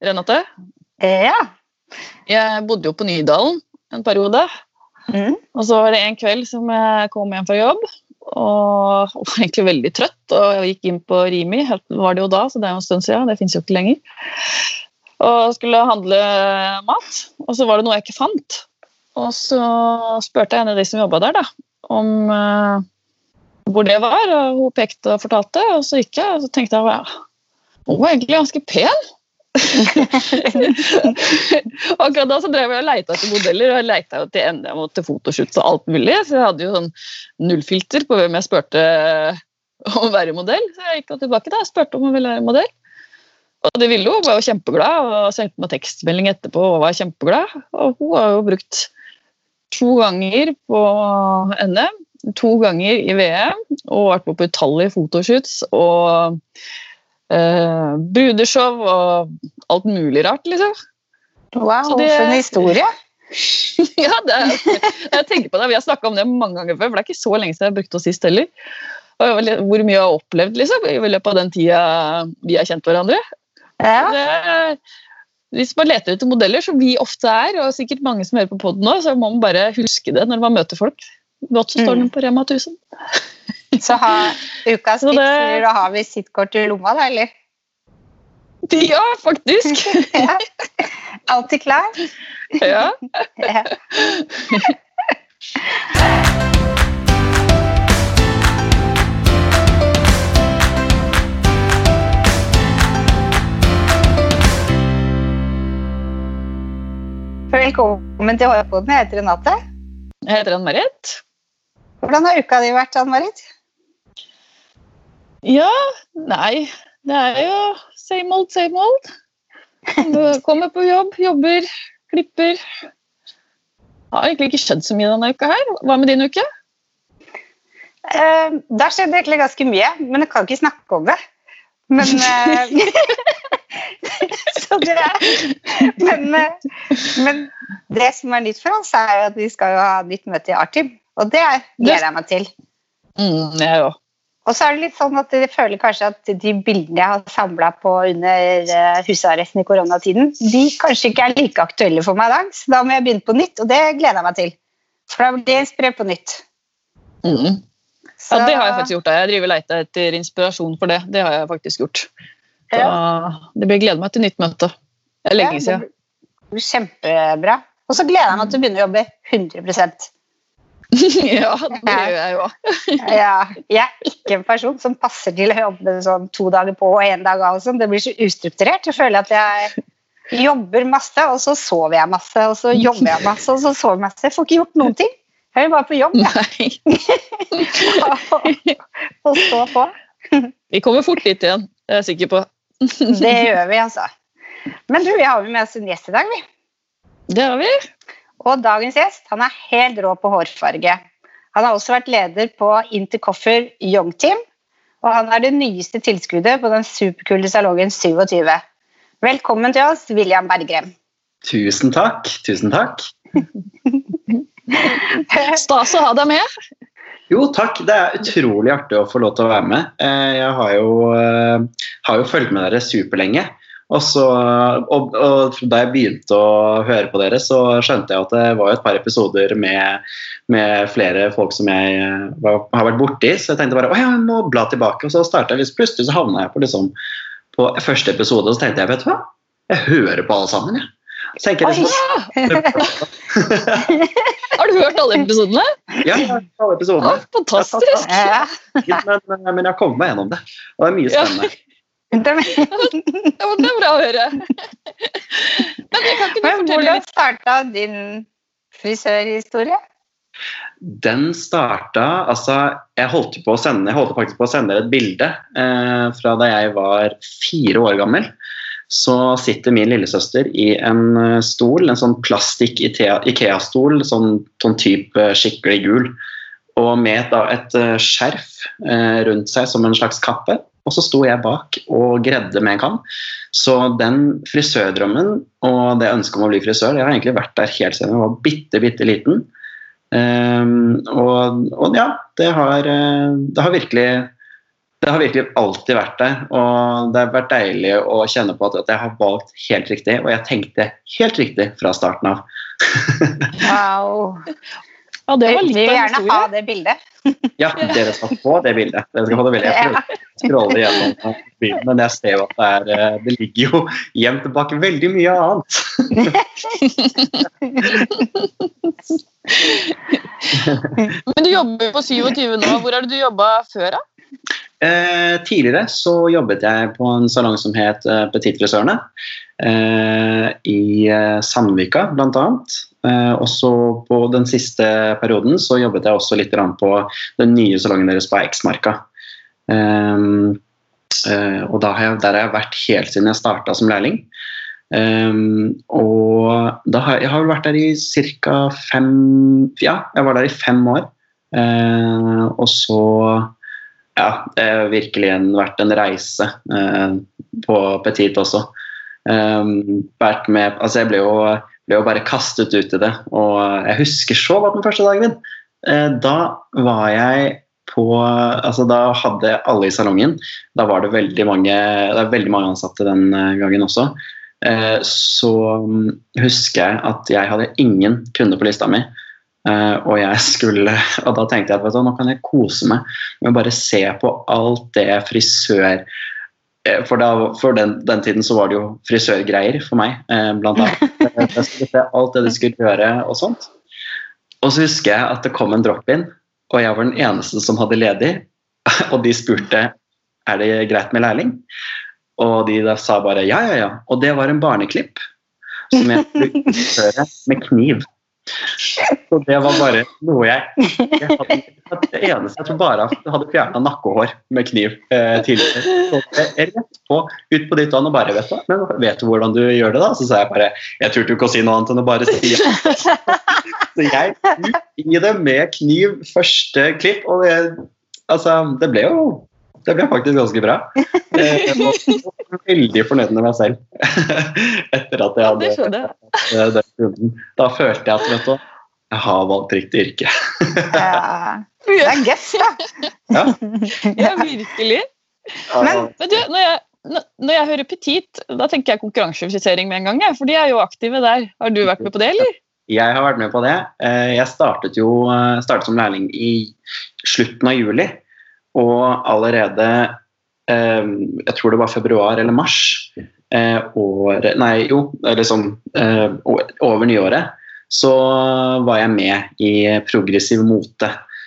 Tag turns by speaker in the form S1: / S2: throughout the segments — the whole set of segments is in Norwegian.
S1: Renate?
S2: Ja.
S1: Jeg bodde jo på Nydalen en periode, og så var det en kveld som jeg kom hjem fra jobb, og var egentlig veldig trøtt, og jeg gikk inn på Rimi, var det jo da, så det er jo en stund siden, det finnes jo ikke lenger, og skulle handle mat, og så var det noe jeg ikke fant, og så spurte jeg en av de som jobbet der da, om hvor det var, og hun pekte og fortalte, og så gikk jeg, og så tenkte jeg, hun var egentlig ganske pen. Akkurat da så drev jeg og leita etter modeller, og jeg leita jo til ende mot fotoshoots og alt mulig, så jeg hadde jo sånn nullfilter på hvem jeg spurte om å være modell, så jeg gikk tilbake da, jeg spurte om å ville være modell, og det ville hun, var jo kjempeglad, og sendte meg tekstmelding etterpå, og var kjempeglad, og hun har jo brukt 2 ganger på NM, 2 ganger i VM, og vært på utallige fotoshoots, og brudeshow og alt mulig rart, liksom.
S2: Wow, for en historie.
S1: Ja, jeg tenker på det, vi har snakket om det mange ganger før, for det er ikke så lenge siden jeg brukte oss sist heller. Og hvor mye jeg har opplevd, liksom, i løpet av den tiden vi har kjent hverandre. Ja. Hvis man leter etter modeller, som vi ofte er, og sikkert mange som hører på podden nå, så må man bare huske det når man møter folk. Godt så står den på Rema 1000.
S2: Så ukas tips blir å ha visittkort i lomma, da, eller?
S1: Ja, faktisk.
S2: Ja. Alltid klar.
S1: Ja.
S2: Ja. Velkommen til Hårpodden, jeg heter Renate.
S1: Jeg heter Ann-Marit.
S2: Hvordan har uka di vært, Ann-Marit?
S1: Ja, nei, det er jo same old, same old. Kommer på jobb, jobber, klipper. Har egentlig ikke skjedd så mye denne uka her. Hva med din uke?
S2: Der skjedde egentlig ganske mye, men jeg kan ikke snakke om det. Men, så det men det som er nytt for oss er jo at vi skal jo ha nytt møte i Artim, og det gleder jeg meg til.
S1: Jeg også.
S2: Og så er det litt sånn at jeg føler kanskje at de bildene jeg har samlet på under husarresten i koronatiden, de kanskje ikke er like aktuelle for meg i dag, så da må jeg begynne på nytt, og det gleder jeg meg til. For da blir det inspirert på nytt.
S1: Så, ja, det har jeg faktisk gjort. Jeg driver og leter etter inspirasjon for det. Det har jeg faktisk gjort. Så det blir glede meg til nytt møte. Det er lenge siden.
S2: Det blir kjempebra. Og så gleder jeg meg til å begynne å jobbe 100%.
S1: Ja, det gjør jeg jo.
S2: Ja, jeg er ikke en person som passer til å jobbe sånn 2 dager på og 1 dag av. Og sånn. Det blir så ustrukturert. Jeg føler at jeg jobber masse, og så sover jeg masse, og så jobber jeg masse, og så sover jeg masse. Jeg får ikke gjort noen ting. Jeg er bare på jobb, ja. Og stå på.
S1: Vi kommer fort dit igjen, det er jeg sikker på.
S2: Det gjør vi, altså. Men du, vi har med oss en gjest i dag, vi.
S1: Det har vi.
S2: Og dagens gjest, han er helt rå på hårfarge. Han har også vært leder på Intercoffer Young Team, og han er det nyeste tilskuddet på den superkule salongen 27. Velkommen til oss, William Berggren.
S3: Tusen takk, tusen takk.
S1: Stas å ha deg med.
S3: Jo, takk. Det er utrolig artig å få lov til å være med. Jeg har jo fulgt med dere superlenge. Og da jeg begynte å høre på dere, så skjønte jeg at det var et par episoder med flere folk som jeg har vært borti. Så jeg tenkte bare, jeg må bla tilbake. Og så startet jeg, plutselig så havnet jeg på første episode, og så tenkte jeg, vet du hva? Jeg hører på alle sammen, jeg.
S1: Har du hørt alle episodene?
S3: Ja, alle episodene.
S1: Fantastisk.
S3: Men jeg kom meg gjennom det. Og det er mye spennende.
S1: Ja, det er bra å høre.
S2: Men hvordan startet din frisørhistorie?
S3: Den startet, jeg holdt faktisk på å sende et bilde fra da jeg var 4 år gammel. Så sitter min lillesøster i en stol, en sånn plastikk IKEA-stol, sånn type skikkelig gul, og med et skjerf rundt seg som en slags kappe, og så sto jeg bak og gredde med en kam. Så den frisørdrømmen og det ønsket om å bli frisør, jeg har egentlig vært der helt siden jeg var bitte liten. Og ja, det har virkelig Det har virkelig alltid vært det, og det har vært deilig å kjenne på at jeg har valgt helt riktig, og jeg tenkte helt riktig fra starten av.
S2: Wow.
S1: Ja, det var litt
S2: Vi vil
S1: av en
S2: gjerne
S1: historie.
S2: ha det bildet.
S3: Ja, dere skal få det bildet. Dere skal få det bildet. Jeg prøver å scrolle gjennom bildet, men jeg ser jo at det ligger jo gjemt bak veldig mye annet.
S1: Men du jobber på 27 nå. Hvor har du jobbet før da?
S3: Tidligere så jobbet jeg på en salong som het Petit Frisørene i Sandvika blant annet. Og så på den siste perioden så jobbet jeg også litt på den nye salongen deres på Eiksmarka. Og der har jeg vært helt siden jeg startet som lærling. Og jeg har vært der i cirka 5, ja, jeg var der i 5 år. Og så ja, det har virkelig vært en reise på Petit også. Vært med, altså jeg ble jo bare kastet ut i det, og jeg husker så godt den første dagen min. Da var jeg på, altså da hadde alle i salongen, da var det veldig mange ansatte den gangen også. Så husker jeg at jeg hadde ingen kunder på lista mi. Og da tenkte jeg at nå kan jeg kose meg med å bare se på alt det frisør, for den tiden så var det jo frisørgreier for meg, blant annet. Jeg skulle se alt det de skulle gjøre og sånt. Og så husker jeg at det kom en drop-in, og jeg var den eneste som hadde ledig, og de spurte, er det greit med lærling? Og de da sa bare ja, og det var en barneklipp som jeg skulle utføre med kniv. Så det var bare noe jeg hadde, det eneste jeg tror bare hadde fjernet nakkehår med kniv tidligere. Så jeg rett på, ut på ditt vann og bare vet du hvordan du gjør det da? Så sa jeg bare, jeg turte ikke å si noe annet enn å bare si ja. Så jeg ut i det med kniv første klipp, og det ble faktisk ganske bra. Jeg var veldig fornøyd med meg selv etter at jeg hadde den kunden. Da følte jeg at jeg har valgt riktig yrke.
S2: Ja, det er gøss da.
S1: Ja, virkelig. Men du, når jeg hører Petit, da tenker jeg konkurransefrisering med en gang, for de jo aktive der. Har du vært med på det, eller?
S3: Jeg har vært med på det. Jeg startet som lærling i slutten av juli, og allerede jeg tror det var februar eller mars over nyåret så var jeg med i progressiv mote,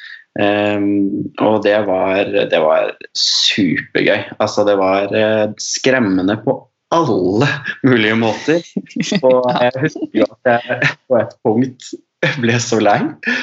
S3: og det var supergøy. Altså det var skremmende på alle mulige måter, og jeg husker jo at jeg på et punkt ble så lei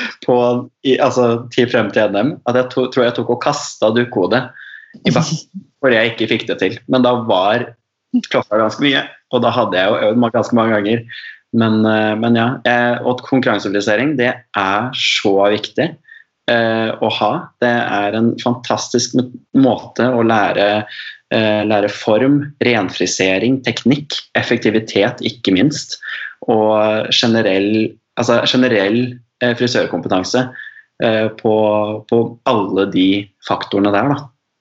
S3: til frem til NM at jeg tror jeg tok og kastet dukkehodet i bakken fordi jeg ikke fikk det til. Men da var klokka ganske mye, og da hadde jeg jo øvd ganske mange ganger. Men ja, og konkurransefrisering, det så viktig å ha. Det en fantastisk måte å lære form, renfrisering, teknikk, effektivitet ikke minst, og generell frisørkompetanse på alle de faktorene der da.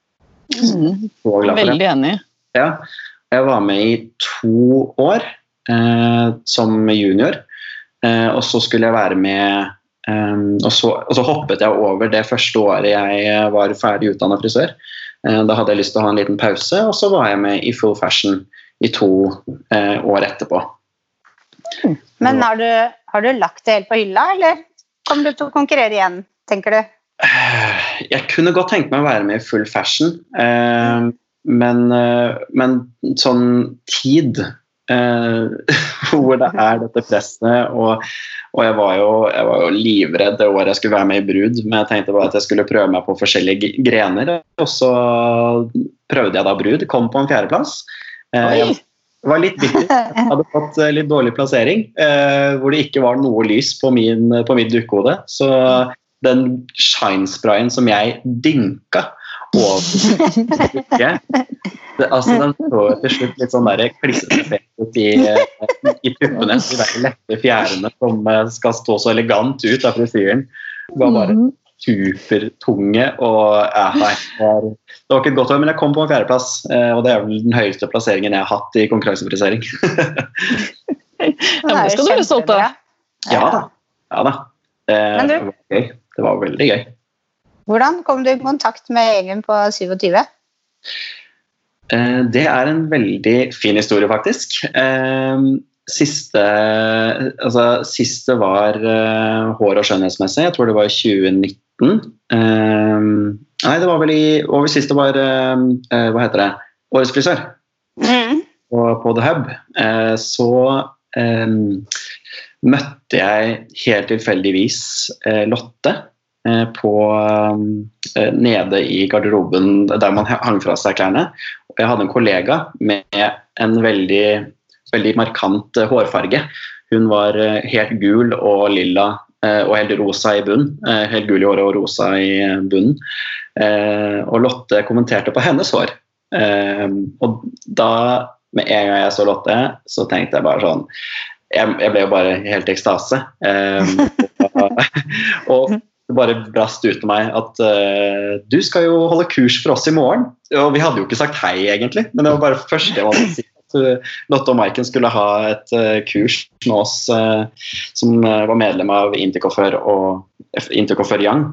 S1: Veldig enig.
S3: Ja, jeg var med i 2 år som junior, og så skulle jeg være med og så hoppet jeg over det første året jeg var ferdig utdannet frisør. Da hadde jeg lyst til å ha en liten pause, og så var jeg med i Full Fashion i 2 år etterpå.
S2: Men har du lagt det helt på hylla, eller kommer du til å konkurrere igjen, tenker du?
S3: Jeg kunne godt tenke meg å være med i Full Fashion, men sånn tid hvor det dette presset, og jeg var jo livredd det året jeg skulle være med i Brud, men jeg tenkte bare at jeg skulle prøve meg på forskjellige grener, og så prøvde jeg da Brud, kom på en 4. plass. Jeg var litt bitter, jeg hadde fått litt dårlig plassering, hvor det ikke var noe lys på mitt dukkehode, så den shine-sprayen som jeg dynka over den står til slutt litt sånn der klissete ut i tuppene, de der lette fjærene som skal stå så elegant ut av frisyren. Det var bare supertunge, og nei, det var ikke et godt år, men jeg kom på en 4. plass, og det vel den høyeste plasseringen jeg har hatt i konkurransefrisering.
S1: Det skal du være stolt av.
S3: Ja da. Det var gøy. Det var veldig gøy.
S2: Hvordan kom du i kontakt med gjengen på 27?
S3: Det en veldig fin historie, faktisk. Siste var hår- og skjønnhetsmessig. Jeg tror det var i 2019. Nei, det var vel over siste var, hva heter det? Årets frisør. På The Hub. Så møtte jeg helt tilfeldigvis Lotte nede i garderoben der man hang fra seg klærne. Jeg hadde en kollega med en veldig, veldig markant hårfarge. Hun var helt gul og lilla og helt rosa i bunnen. Helt gul i håret og rosa i bunnen. Og Lotte kommenterte på hennes hår. Og da, med en gang jeg så Lotte, så tenkte jeg bare sånn, jeg ble jo bare helt i ekstase. Og det bare brast ut av meg at du skal jo holde kurs for oss i morgen. Og vi hadde jo ikke sagt hei egentlig, men det var bare først jeg måtte si at Lotte og Maiken skulle ha et kurs med oss som var medlem av Intercoiffeur og Intercoiffeur Young.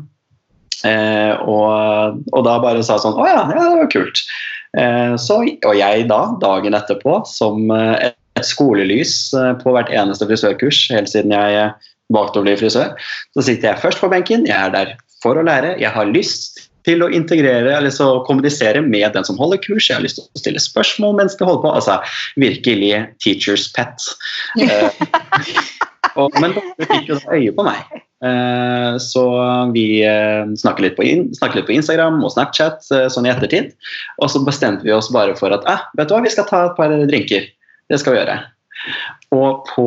S3: Og da bare sa sånn, ja, det var kult. Og jeg da, dagen etterpå, som et skolelys på hvert eneste frisørkurs, helt siden jeg valgte å bli frisør, så sitter jeg først på benken, jeg der for å lære, jeg har lyst til å integrere, eller så kommunisere med den som holder kurs, jeg har lyst til å stille spørsmål mens det holder på, altså virkelig teacher's pet. Men det fikk jo øye på meg. Så vi snakket litt på Instagram og Snapchat sånn i ettertid, og så bestemte vi oss bare for at vet du hva, vi skal ta et par drinker, det skal vi gjøre. Og på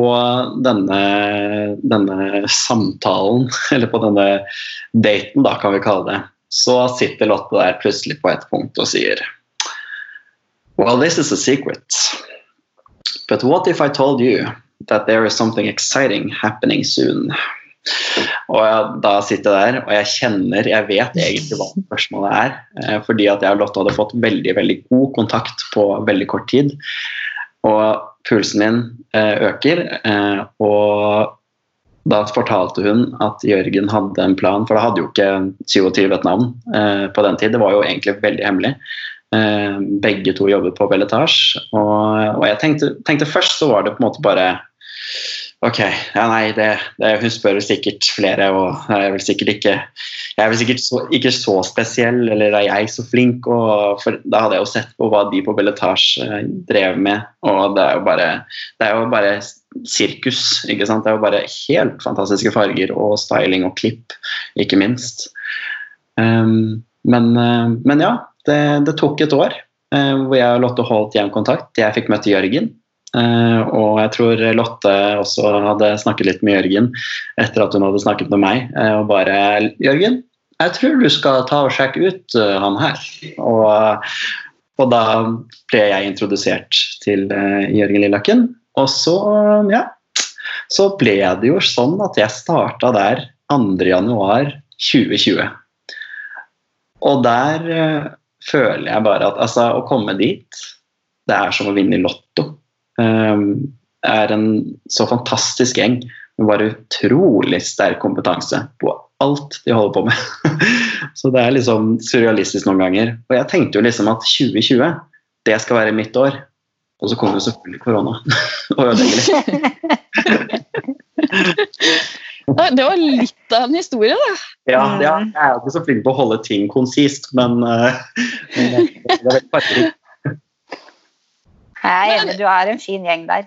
S3: denne samtalen, eller på denne daten da kan vi kalle det, så sitter Lotte der plutselig på et punkt og sier Well, this is a secret, but what if I told you that there is something exciting happening soon? Og da sitter jeg der, og jeg vet egentlig hva spørsmålet fordi at jeg og Lotte hadde fått veldig, veldig god kontakt på veldig kort tid, og pulsen min øker, og da fortalte hun at Jørgen hadde en plan, for da hadde jo ikke 27 et navn på den tid, det var jo egentlig veldig hemmelig. Begge to jobbet på Belletage, og jeg tenkte først så var det på en måte bare ok, ja nei, hun spør sikkert flere, og jeg er vel sikkert ikke så spesiell, eller jeg så flink, for da hadde jeg jo sett på hva de på Belletage drev med, og det er jo bare sirkus, ikke sant? Det er jo bare helt fantastiske farger, og styling og klipp, ikke minst. Men ja, det tok et år, hvor jeg og Lotte holdt jevn kontakt. Jeg fikk møte Jørgen, og jeg tror Lotte også hadde snakket litt med Jørgen etter at hun hadde snakket med meg, og bare, Jørgen, jeg tror du skal ta og sjekke ut han her, og da ble jeg introdusert til Jørgen Lillaken, og så ble det jo sånn at jeg startet der 2. januar 2020, og der føler jeg bare at altså, å komme dit, det som å vinne i lotto. En så fantastisk gjeng med bare utrolig sterk kompetanse på alt de holder på med. Så det liksom surrealistisk noen ganger. Og jeg tenkte jo liksom at 2020, det skal være mitt år. Og så kom jo selvfølgelig korona. Og ødeleggelig.
S1: Det var litt av en historie, da.
S3: Ja, jeg jo ikke så flink på å holde ting konsist, men det veldig farlig.
S2: Jeg enig, du en fin gjeng der.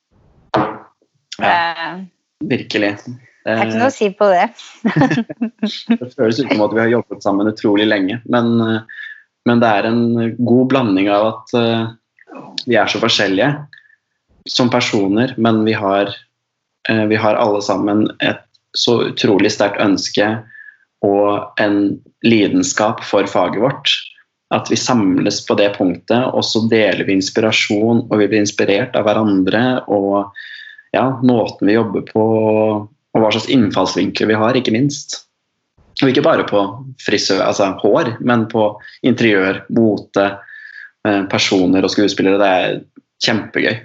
S3: Ja, virkelig.
S2: Det ikke noe å si på det.
S3: Det føles ut som at vi har jobbet sammen utrolig lenge, men det en god blanding av at vi så forskjellige som personer, men vi har alle sammen et så utrolig sterkt ønske og en lidenskap for faget vårt, at vi samles på det punktet, og så deler vi inspirasjon, og vi blir inspirert av hverandre, og måten vi jobber på, og hva slags innfallsvinkler vi har, ikke minst. Og ikke bare på frisør, altså hår, men på interiør, mote, personer og skuespillere. Det kjempegøy.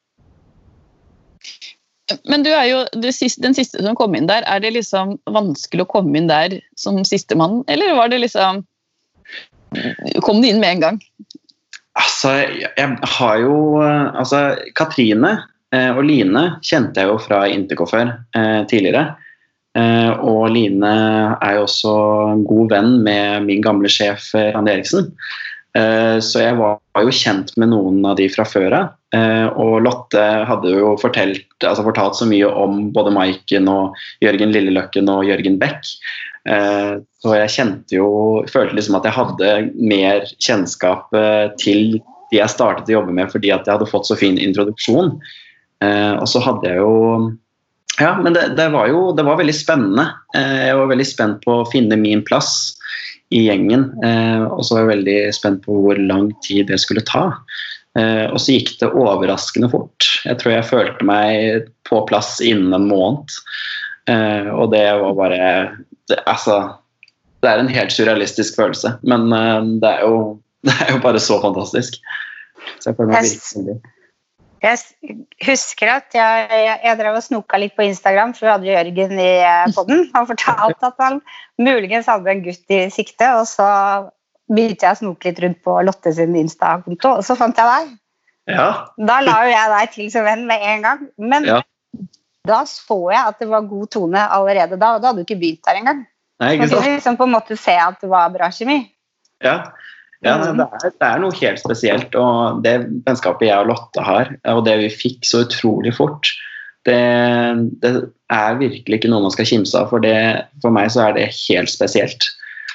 S1: Men du jo den siste som kom inn der. Det liksom vanskelig å komme inn der som siste mann, eller var det liksom kom du inn med en gang?
S3: Altså, jeg har jo Katrine og Line kjente jeg jo fra Interco før tidligere. Og Line jo også en god venn med min gamle sjef Randi Eriksen. Så jeg var jo kjent med noen av de fra før av. Og Lotte hadde jo fortalt så mye om både Maiken og Jørgen Lilleløkken og Jørgen Beck. Så jeg følte liksom at jeg hadde mer kjennskap til de jeg startet å jobbe med, fordi at jeg hadde fått så fin introduksjon. Og så hadde jeg jo men det var veldig spennende. Jeg var veldig spent på å finne min plass i gjengen, og så var jeg veldig spent på hvor lang tid det skulle ta. Og så gikk det overraskende fort. Jeg tror jeg følte meg på plass innen en måned. Og det var bare det en helt surrealistisk følelse, men det jo bare så fantastisk. Så jeg føler meg virkelig.
S2: Jeg husker at jeg drev og snoka litt på Instagram, for vi hadde Jørgen i podden. Han fortalte at han muligens hadde en gutt i sikte, og så begynte jeg å snoke litt rundt på Lotte sin Insta-konto, og så fant jeg deg.
S3: Ja.
S2: Da la jo jeg deg til som venn med en gang, men da så jeg at det var god tone allerede da, og da hadde du ikke begynt der engang.
S3: Nei, ikke sant?
S2: Man kunne liksom på en måte se at det var bra kjemi.
S3: Ja. Det noe helt spesielt, og det vennskapet jeg og Lotte har, og det vi fikk så utrolig fort, det virkelig ikke noe man skal kimse av, for meg så det helt spesielt.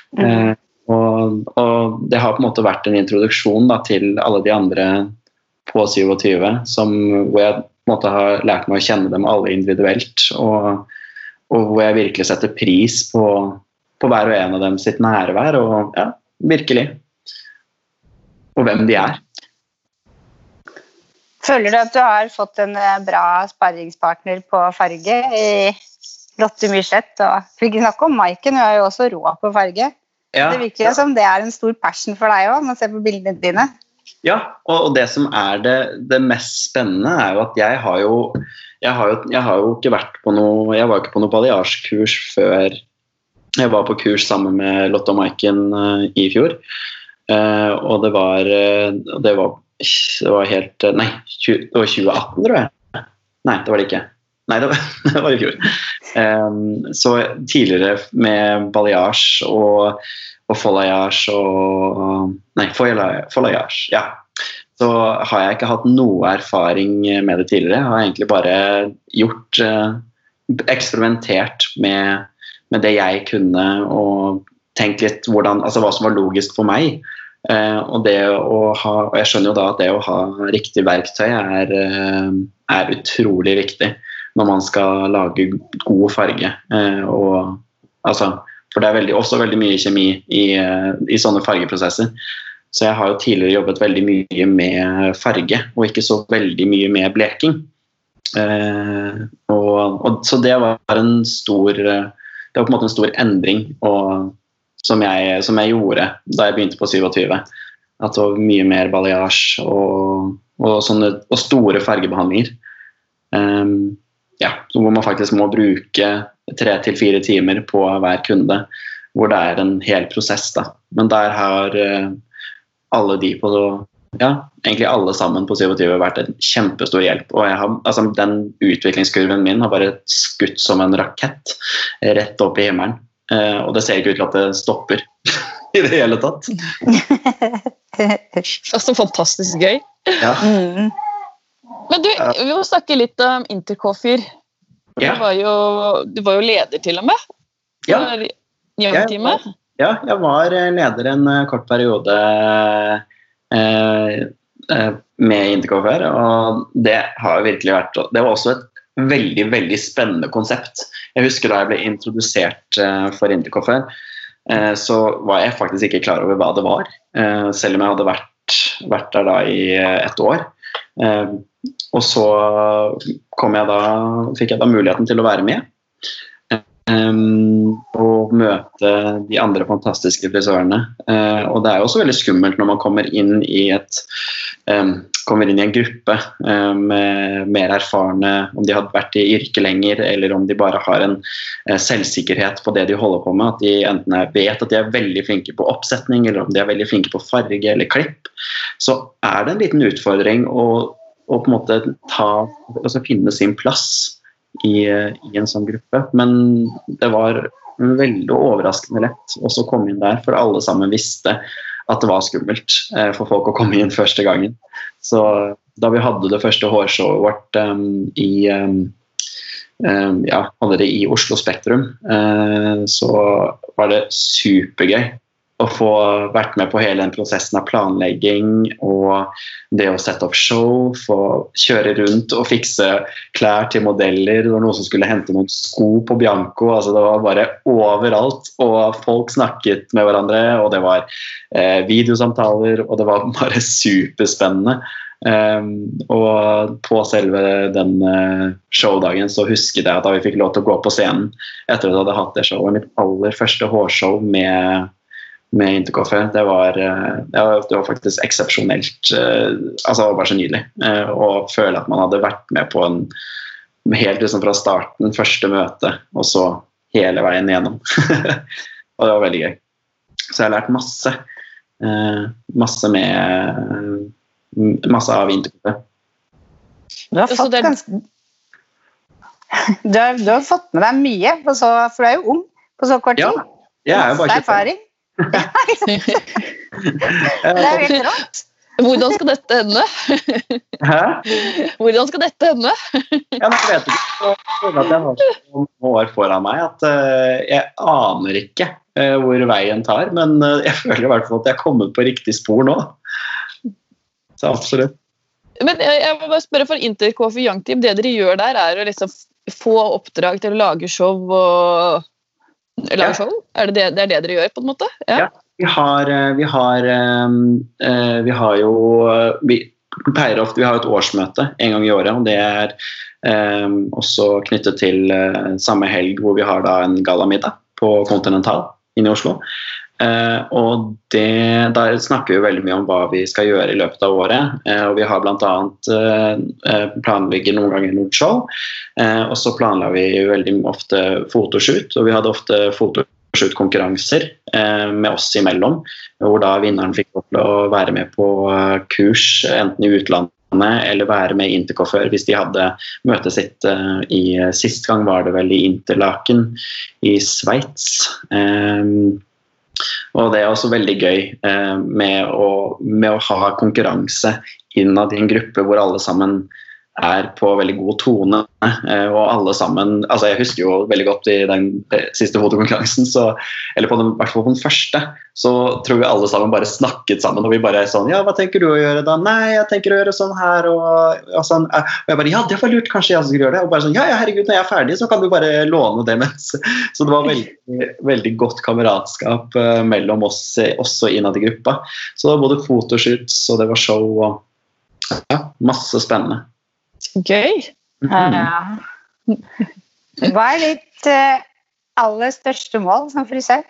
S3: Og det har på en måte vært en introduksjon da, til alle de andre på 27, hvor jeg på en måte har lært meg å kjenne dem alle individuelt, og hvor jeg virkelig setter pris på hver og en av dem sitt nærvær, og virkelig. Og hvem de
S2: Føler du at du har fått en bra sparringspartner på farge i Lotte Myrseth? Og for ikke snakke om Maiken, hun jo også rå på farge. Ja, det virker som det en stor passion for deg også, når man ser på bildene dine.
S3: Ja, og det som det mest spennende jo at jeg har jo ikke vært på noe, jeg var ikke på noe balayage-kurs før jeg var på kurs sammen med Lotte og Maiken i fjor. Og det var helt nei, det var 2018 tror jeg. Nei, det var det ikke. Nei, det var i fjor. Så tidligere med balayage og folayage folayage, ja. Så har jeg ikke hatt noe erfaring med det tidligere. Jeg har egentlig bare eksperimentert med det jeg kunne, og tenkt litt hva som var logisk for meg. Og jeg skjønner jo da at det å ha riktig verktøy utrolig viktig når man skal lage god farge. For det også veldig mye kjemi i sånne fargeprosesser. Så jeg har jo tidligere jobbet veldig mye med farge, og ikke så veldig mye med bleking. Så det var det var på en måte en stor endring, som jeg gjorde da jeg begynte på 27. At det var mye mer balayage og store fargebehandlinger. Så hvor man faktisk må bruke 3 til 4 timer på hver kunde, hvor det en hel prosess da. Men der har alle de egentlig alle sammen på 27 vært en kjempestor hjelp. Og den utviklingskurven min har bare skutt som en rakett rett opp i himmelen. Og det ser ikke ut til at det stopper i det hele tatt.
S1: Det så fantastisk gøy.
S3: Ja.
S1: Men du, vi må snakke litt om Interco-fyr. Du var jo leder til og med. Jeg var leder en kort periode med Interco-fyr, og det har virkelig vært, det var også et veldig, veldig spennende konsept. Jeg husker da jeg ble introdusert for Interco-fyr, så var jeg faktisk ikke klar over hva det var, selv om jeg hadde vært der da i 1 år. Og så fikk jeg da muligheten til å være med.
S3: og møte de andre fantastiske frisørene. Og det jo også veldig skummelt når man kommer inn i en gruppe med mer erfarne, om de har vært i yrke lenger, eller om de bare har en selvsikkerhet på det de holder på med, at de enten vet at de veldig flinke på oppsetning, eller om de veldig flinke på farge eller klipp, så det en liten utfordring å på en måte finne sin plass i en sånn gruppe, men det var veldig overraskende lett å så komme inn der, for alle sammen visste at det var skummelt for folk å komme inn første gangen. Så da vi hadde det første hårshowet vårt hadde det i Oslo Spektrum, så var det supergøy å få vært med på hele den prosessen av planlegging og det å sette opp show, få kjøre rundt og fikse klær til modeller. Det var noen som skulle hente noen sko på Bianco, altså det var bare overalt, og folk snakket med hverandre, og det var videosamtaler, og det var bare superspennende. Og på selve den showdagen så husket jeg at da vi fikk lov til å gå på scenen etter at jeg hadde hatt det showet, mitt aller første hårshow med Intercoiffeur, det var faktisk eksepsjonelt, altså det var bare så nydelig å føle at man hadde vært med på en helt liksom fra starten, første møte, og så hele veien gjennom. Og det var veldig gøy. Så jeg har lært masse av Intercoiffeur.
S2: Du har fått med deg mye, for du jo ung på så kort tid.
S3: Ja, jeg jo bare
S2: erfaring. Det jo helt rått.
S1: Hvordan skal dette ende?
S3: Hæ?
S1: Hvordan skal dette ende?
S3: Jeg vet ikke. Jeg har så mange år foran meg at jeg aner ikke hvor veien tar, men jeg føler i hvert fall at jeg har kommet på riktig spor nå. Så absolutt. Men
S1: jeg må bare spørre, for Intercoiffeur Young Team, det dere gjør der å liksom få oppdrag til å lage show og lage show? Det det dere gjør på en måte?
S3: Ja, vi pleier ofte, vi har et årsmøte en gang i året, og det også knyttet til samme helg hvor vi har da en galamiddag på Continental inne i Oslo. Og der snakker vi veldig mye om hva vi skal gjøre i løpet av året, og vi har blant annet planlegger noen ganger noen show, og så planla vi veldig ofte fotoshoot, og vi hadde ofte fotoshoot-konkurranser med oss imellom, hvor da vinneren fikk lov til å være med på kurs enten i utlandet eller være med i Intercoiffeur hvis de hadde møtet sitt sist gang var det vel i Interlaken i Sveits. Og det også veldig gøy med å ha konkurranse innad i en gruppe hvor alle sammen på veldig god tone, og alle sammen, altså jeg husker jo veldig godt i den siste fotokonkurransen, eller i hvert fall på den første, så tror vi alle sammen bare snakket sammen, og vi bare sånn, ja, hva tenker du å gjøre da? Nei, jeg tenker å gjøre sånn her, og sånn, og jeg bare, ja, det var lurt, kanskje jeg skal gjøre det, og bare sånn, ja, herregud, når jeg ferdig, så kan du bare låne det mens, så det var veldig, veldig godt kameratskap mellom oss, også innad i gruppa, så det var både fotoshoots, og det var show, og ja, masse spennende.
S1: Gøy.
S2: Ja. Hva ditt aller største mål som frisør?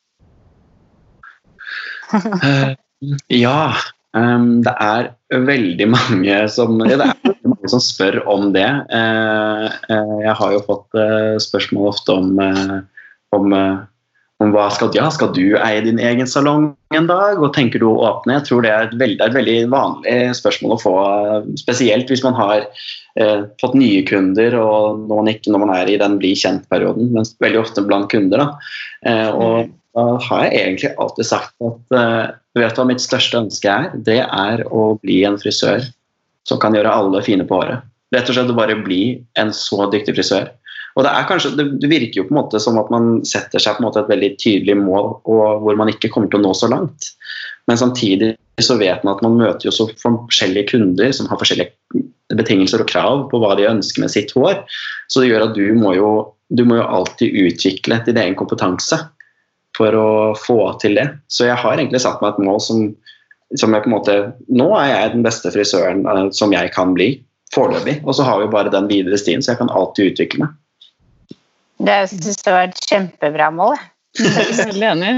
S3: Det veldig mange som spør om det. Jeg har jo fått spørsmål ofte om hva skal du eie din egen salong en dag, og tenker du å åpne? Jeg tror det et veldig vanlig spørsmål å få, spesielt hvis man har fått nye kunder, og når man i den bli kjent-perioden, men veldig ofte blant kunder. Og da har jeg egentlig alltid sagt at vet du hva mitt største ønske det å bli en frisør som kan gjøre alle fine på håret. Rett og slett å bare bli en så dyktig frisør. Og det virker jo på en måte som at man setter seg på en måte et veldig tydelig mål, og hvor man ikke kommer til å nå så langt. Men samtidig så vet man at man møter jo så forskjellige kunder som har forskjellige betingelser og krav på hva de ønsker med sitt hår. Så det gjør at du må jo alltid utvikle din egen kompetanse for å få til det. Så jeg har egentlig satt meg et mål som jeg på en måte, nå jeg den beste frisøren som jeg kan bli, foreløpig. Og så har vi bare den videre stien, så jeg kan alltid utvikle meg.
S2: Det synes jeg var et kjempebra mål.
S1: Jeg er veldig enig.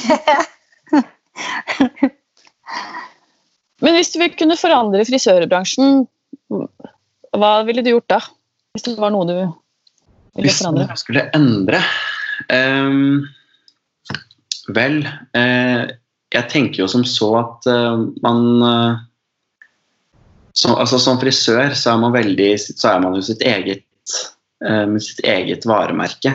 S1: Men hvis du kunne forandre frisørbransjen, hva ville du gjort da? Hvis det var noe du ville forandre?
S3: Hvis jeg skulle endre? Vel, jeg tenker jo som så at som frisør så er man jo sitt eget varemerke.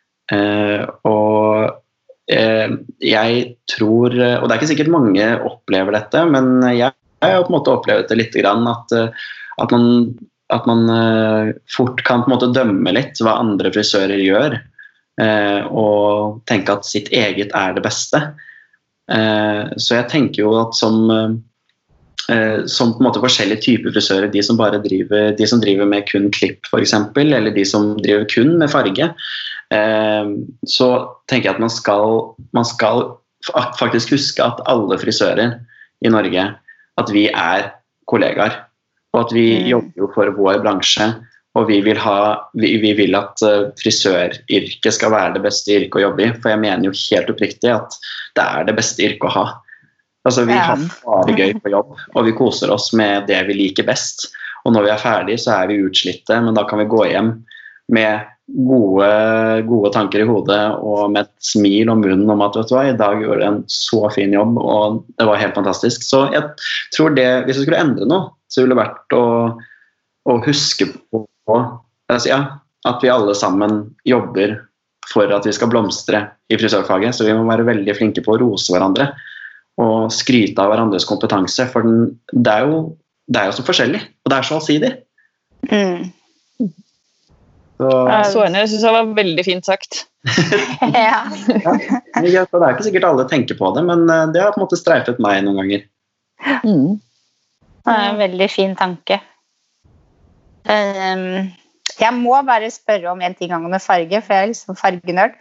S3: Og jeg tror, og det er ikke sikkert mange opplever dette, men jeg har på en måte opplevd det litt grann, at man fort kan på en måte dømme litt hva andre frisører gjør, og tenke at sitt eget er det beste. Så jeg tenker jo at som på en måte forskjellige typer frisører, de som driver med kun klipp for eksempel, eller de som driver kun med farge, så tenker jeg at man skal faktisk huske at alle frisører i Norge, at vi er kollegaer, og at vi jobber jo for vår bransje, og vi vil at frisøryrket skal være det beste yrket å jobbe i, for jeg mener jo helt oppriktig at det er det beste yrket å ha. Altså vi har bare gøy på jobb, og vi koser oss med det vi liker best, og når vi er ferdige så er vi utslitte, men da kan vi gå hjem med gode tanker i hodet og med et smil om munnen om at vet du hva, i dag gjorde jeg en så fin jobb og det var helt fantastisk. Så jeg tror det, hvis jeg skulle endre noe, så ville det vært å huske på at vi alle sammen jobber for at vi skal blomstre i frisørfaget, så vi må være veldig flinke på å rose hverandre og skryte av hverandres kompetanse, for det er jo så forskjellig, og det er så allsidig.
S1: Så enig, jeg synes det var veldig fint sagt.
S2: Ja.
S3: Det er ikke sikkert alle tenker på det, men det har på en måte streifet meg noen ganger.
S2: Det er en veldig fin tanke. Jeg må bare spørre om en ting angående farge, for jeg er liksom fargenørd.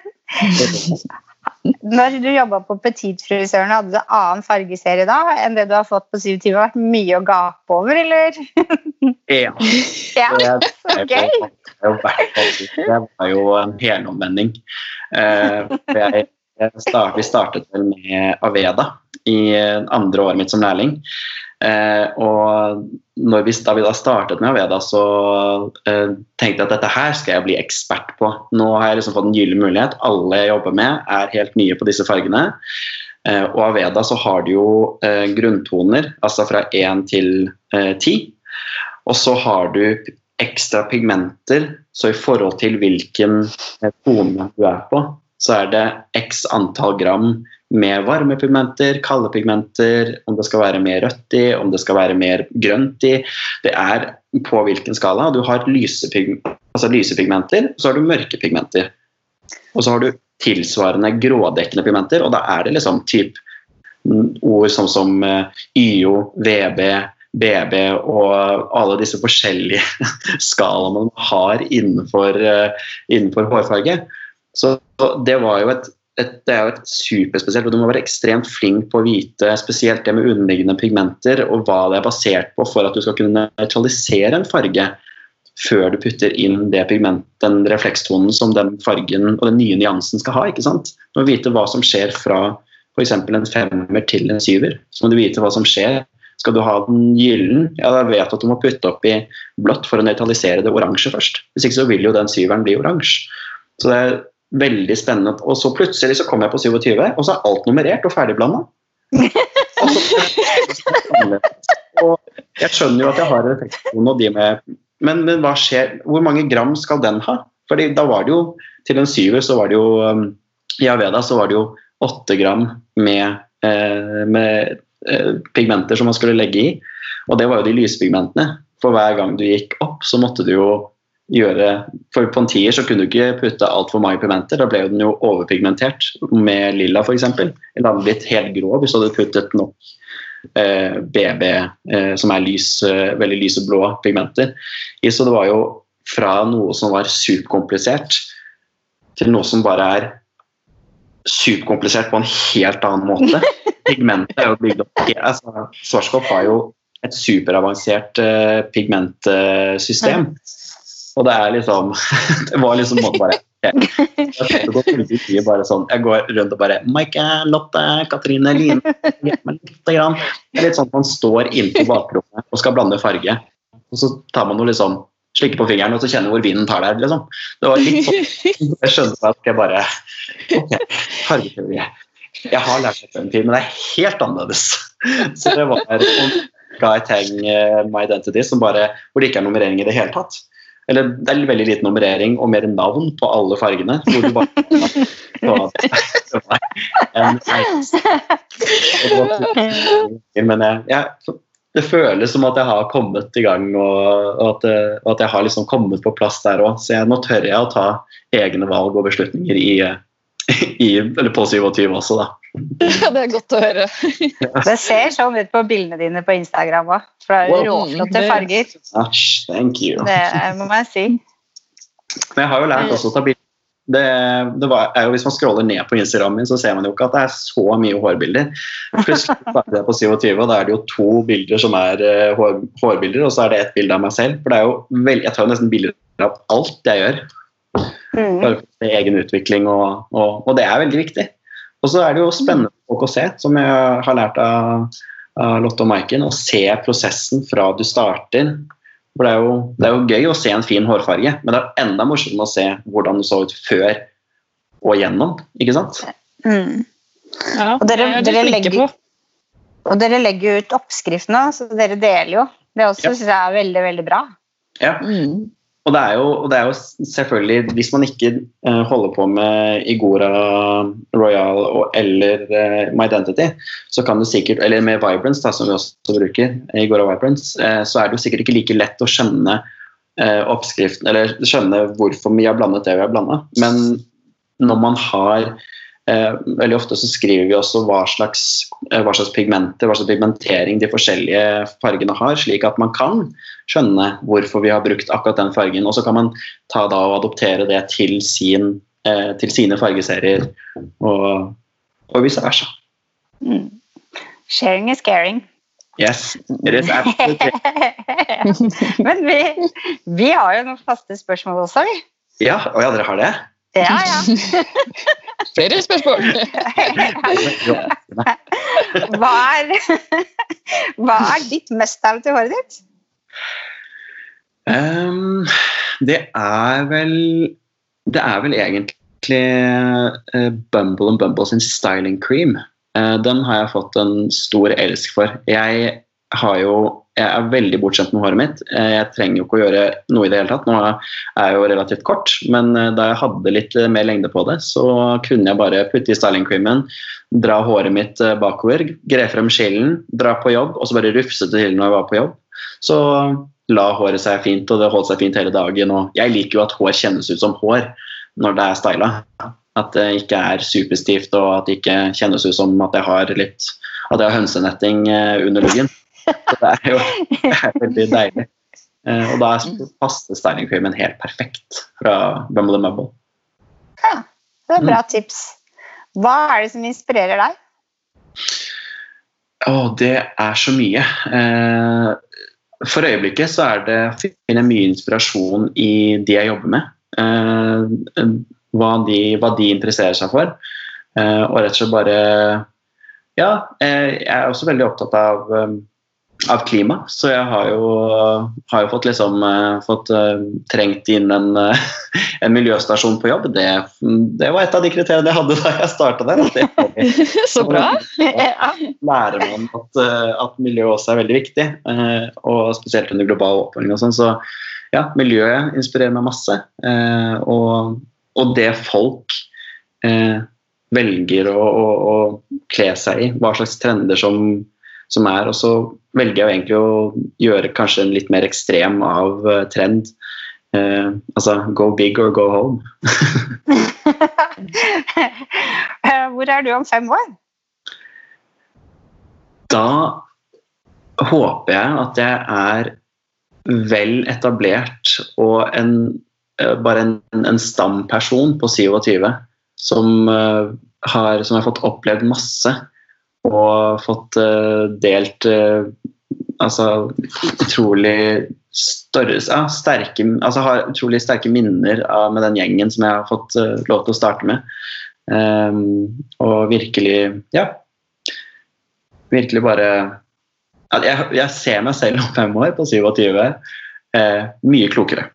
S2: Når du jobbet på Petitfrisøren, hadde du annen fargeserie da enn det du har fått på 7 timer? Har vært mye å gape over, eller?
S3: Ja.
S2: Så gøy.
S3: Det var jo en helomvending. Vi startet vel med Aveda i andre året mitt som lærling. Og da vi da startet med Aveda, så tenkte jeg at dette her skal jeg bli ekspert på. Nå har jeg liksom fått en gyllen mulighet. Alle jeg jobber med er helt nye på disse fargene. Og Aveda så har de jo grunntoner, altså fra 1 til 10. Og så har du ekstra pigmenter, så i forhold til hvilken tone du er på, så er det x antall gram med varme pigmenter, kalde pigmenter, om det skal være mer rødt i, om det skal være mer grønt i. Det er på hvilken skala. Du har lyse pigmenter, så har du mørke pigmenter. Og så har du tilsvarende grådekkende pigmenter, og da er det liksom ord som YO, VB, BB og alle disse forskjellige skalaene man har innenfor hårfarge. Så det var jo det er jo et superspesielt, og du må være ekstremt flink på å vite spesielt det med underliggende pigmenter og hva det er basert på for at du skal kunne neutralisere en farge før du putter inn det pigment, den reflekstonen som den fargen og den nye nyansen skal ha, ikke sant? Du må vite hva som skjer fra for eksempel en 5er til en 7er, så må du vite hva som skjer. Skal du ha den gyllen, ja, da vet du at du må putte opp i blått for å neutralisere det oransje først. Hvis ikke så vil jo den 7eren bli oransje. Så det er veldig spennende. Og så plutselig så kom jeg på 27, og så er alt nummerert og ferdigblandet. Og jeg skjønner jo at jeg har refleksjon og de med, men hva skjer? Hvor mange gram skal den ha? Fordi da var det jo, til en 7er så var det jo, i Aveda så var det jo 8 gram med pigmenter som man skulle legge i, og det var jo de lyspigmentene. For hver gang du gikk opp så måtte du jo gjøre, for på en 10er så kunne du ikke putte alt for mange pigmenter, da ble jo den jo overpigmentert med lilla for eksempel, eller hadde blitt helt grå hvis du hadde puttet nok BB som er veldig lyseblå pigmenter i, så det var jo fra noe som var superkomplisert til noe som bare er superkomplisert på en helt annen måte. Pigmentet er jo bygd opp, altså Schwarzkopf har jo et superavansert pigmentsystem. Og det liksom, det var liksom måte bare, jeg går politisk bare sånn, jeg går rundt og bare, Maike, Lotte, Katrine, Line, hjelp meg litt grann. Det litt sånn at man står inne på bakrommet og skal blande farge, og så tar man noe liksom, slikker på fingeren, og så kjenner hvor vinden tar der, liksom. Det var litt sånn, jeg skjønte at jeg bare, ok, fargeteori. Jeg har lært dette en tid, men det helt annerledes. Så det var Guy Tang My Identity, som bare, hvor det ikke nummerering i det hele tatt. Eller det veldig liten nummerering og mer navn på alle fargene, hvor du bare men det føles som at jeg har kommet i gang, og at jeg har liksom kommet på plass der også. Så nå tør jeg å ta egne valg og beslutninger eller på 27 også, da.
S1: Ja, det godt å høre.
S2: Det ser sånn ut på bildene dine på Instagram også, for det råflotte farger.
S3: Thank you.
S2: Det må jeg si.
S3: Men jeg har jo lært også å ta bilder. Det er jo, hvis man scroller ned på Instagram min, så ser man jo ikke at det så mye hårbilder. Plutselig starter jeg på 27, og da det jo 2 bilder som hårbilder, og så det et bilde av meg selv. For det jo jeg tar jo nesten bilder av alt jeg gjør. Bare for egen utvikling, og det veldig viktig. Og så det jo spennende folk å se, som jeg har lært av Lotte og Maiken, å se prosessen fra du starter. For det jo gøy å se en fin hårfarge, men det enda morsomt å se hvordan det så ut før og gjennom, ikke sant?
S1: Ja,
S2: og dere legger ut oppskriftene, så dere deler jo. Det også synes jeg veldig, veldig bra.
S3: Ja, og det jo selvfølgelig, hvis man ikke holder på med Igora Royale eller My Identity, så kan du sikkert, eller med Vibrance da, som vi også bruker, Igora Vibrance, så det jo sikkert ikke like lett å skjønne oppskriften, eller skjønne hvorfor vi har blandet det vi har blandet. Men når man har veldig ofte så skriver vi også hva slags pigmenter, hva slags pigmentering de forskjellige fargene har, slik at man kan skjønne hvorfor vi har brukt akkurat den fargen, og så kan man ta da og adoptere det til sine fargeserier, og vice versa.
S2: Sharing is caring.
S3: Yes, it is absolutely.
S2: Men vi har jo noen faste spørsmål også, vi.
S3: Ja, dere har det?
S2: Ja.
S1: Flere spørsmål.
S2: Hva ditt must-have til håret ditt?
S3: Det vel egentlig Bumble & Bumble sin styling cream. Den har jeg fått en stor elsk for. Jeg veldig bortskjemt med håret mitt. Jeg trenger jo ikke å gjøre noe i det hele tatt. Nå jeg jo relativt kort, men da jeg hadde litt mer lengde på det, så kunne jeg bare putte i styling creamen, dra håret mitt bakover, gre frem skillen, dra på jobb, og så bare rufse det til når jeg var på jobb. Så la håret seg fint, og det holdt seg fint hele dagen. Og jeg liker jo at hår kjennes ut som hår når det stylet. At det ikke superstivt, og at det ikke kjennes ut som at jeg har hønsenetting under luggen. Så det jo veldig deilig. Og da passer styling creamen helt perfekt fra Bumble & Bumble.
S2: Ja, det bra tips. Hva det som inspirerer deg?
S3: Det så mye. For øyeblikket så finner jeg mye inspirasjon i de jeg jobber med. Hva de interesserer seg for. Og rett og slett bare jeg også veldig opptatt av klima, så jeg har jo fått trengt inn en miljøstasjon på jobb. Det var et av de kriteriene jeg hadde da jeg startet der.
S1: Så bra!
S3: Lærer man at miljø også veldig viktig, og spesielt under global oppvarming og sånn, så ja, miljøet inspirerer meg masse, og det folk velger å kle seg i, hva slags trender som og så velger jeg jo egentlig å gjøre kanskje en litt mer ekstrem av trend, altså go big or go home.
S2: Hvor du om 5 år?
S3: Da håper jeg at jeg vel etablert og bare en stamperson på 27 som har fått opplevd masse og fått delt utrolig har utrolig sterke minner med den gjengen som jeg har fått lov til å starte med. Og virkelig bare jeg ser meg selv om 5 år på 27, mye klokere.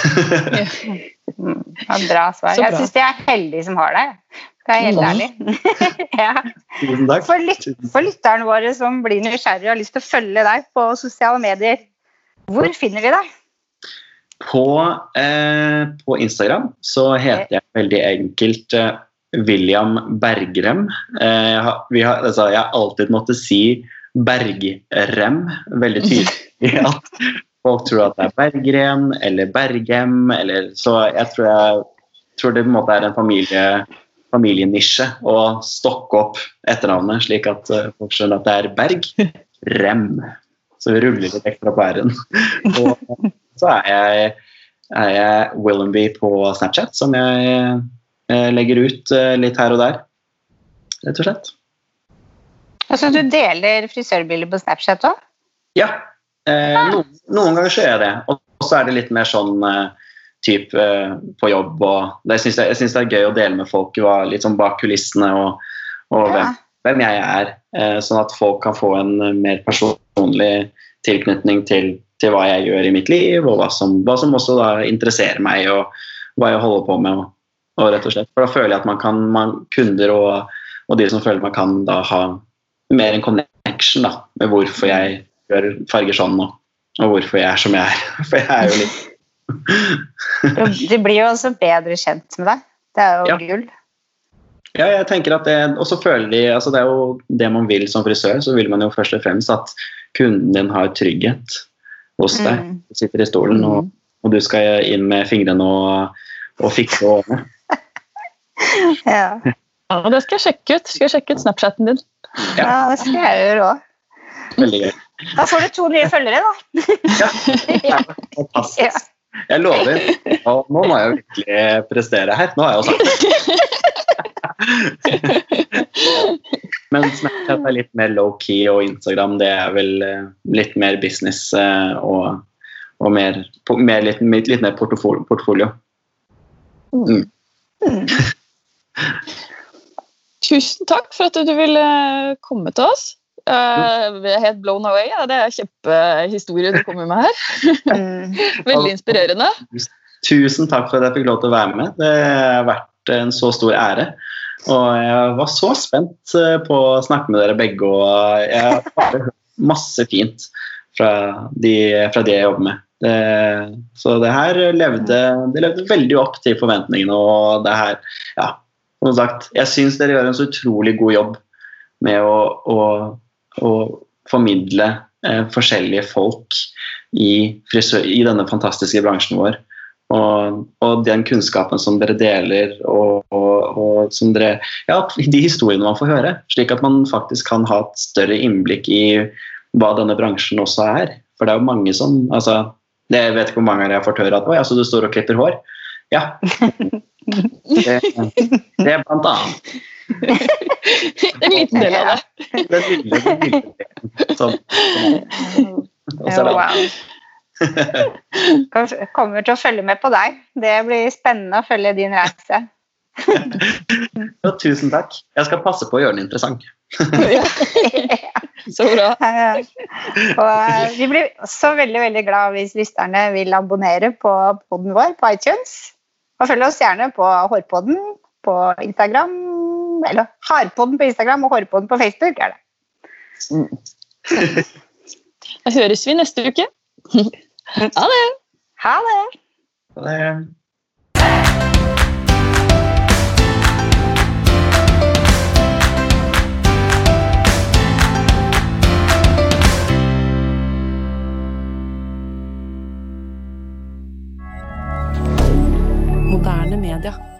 S2: Bra svar. Jeg synes jeg heldig som har deg. Skal jeg helt ærlig. Ja.
S3: Tusen takk.
S2: For lytterne våre som blir nysgjerrige og har lyst til å følge deg på sosiale medier, hvor finner de deg?
S3: På Instagram så heter jeg veldig enkelt William Bergrem. Jeg har alltid måttet si Bergrem veldig tydelig at folk tror at det Berggren eller Berghem, så jeg tror det på en måte en familienisje å stokke opp etternavnet, slik at folk skjønner at det Bergrem. Så vi ruller litt ekstra på R-en. Og så er jeg Willoughby på Snapchat, som jeg legger ut litt her og der, rett og slett.
S2: Altså du deler frisørbilder på Snapchat også?
S3: Ja, noen ganger så gjør jeg det. Og så det litt mer sånn typ på jobb. Og jeg synes det gøy å dele med folk litt sånn bak kulissene og hvem jeg sånn at folk kan få en mer personlig tilknytning til hva jeg gjør i mitt liv, og hva som også da interesserer meg, og hva jeg holder på med, og rett og slett. For da føler jeg at kunder og de som føler man kan da ha mer en connection da, med hvorfor jeg gjør farger sånn, og hvorfor jeg som jeg For jeg jo litt...
S2: De blir jo også bedre kjent med deg. Det jo gull.
S3: Ja, jeg tenker at og så føler de, altså det jo det man vil som frisør, så vil man jo først og fremst at kunden din har trygghet hos deg. Du sitter i stolen, og du skal inn med fingrene og fikse og ordne.
S2: Ja,
S1: det skal jeg sjekke ut. Skal jeg sjekke ut Snapchaten din?
S2: Ja, det skal jeg gjøre også.
S3: Veldig gøy.
S2: Da får du 2 nye følgere, da.
S3: Ja, fantastisk. Ja. Jeg lover, og nå må jeg virkelig prestere her. Nå har jeg jo sagt det. Men Snapchat litt mer low-key, og Instagram det vel litt mer business og litt mer portfolio.
S1: Tusen takk for at du ville komme til oss. Vi helt blown away. Det kjempehistorie du kommer med her. Veldig inspirerende.
S3: Tusen takk for at jeg fikk lov til å være med. Det har vært en så stor ære. Og jeg var så spent på å snakke med dere begge, og jeg har hørt masse fint fra de jeg jobber med. Så det her levde veldig opp til forventningene, og det her, som sagt, jeg synes dere gjør en så utrolig god jobb med å formidle forskjellige folk i denne fantastiske bransjen vår, og den kunnskapen som dere deler, og som dere, de historiene man får høre, slik at man faktisk kan ha et større innblikk i hva denne bransjen også for det jo mange som, jeg vet ikke hvor mange jeg har fått høre at, så du står og klipper hår. Ja, det blant annet.
S1: En liten del av det.
S3: Det lille sånn.
S2: Wow. Kommer til å følge med på deg. Det blir spennende å følge din reise.
S3: Tusen takk. Jeg skal passe på å gjøre den interessant.
S1: Så bra.
S2: Og vi blir så veldig, veldig glad hvis lytterne vil abonnere på podden vår på iTunes. Og følg oss gjerne på Hårpodden på Instagram, eller Harpodden på Instagram og Hårpodden på Facebook det.
S1: Da høres vi neste uke. Ha det!
S2: Ha det!
S3: Ha det!
S4: Moderne media.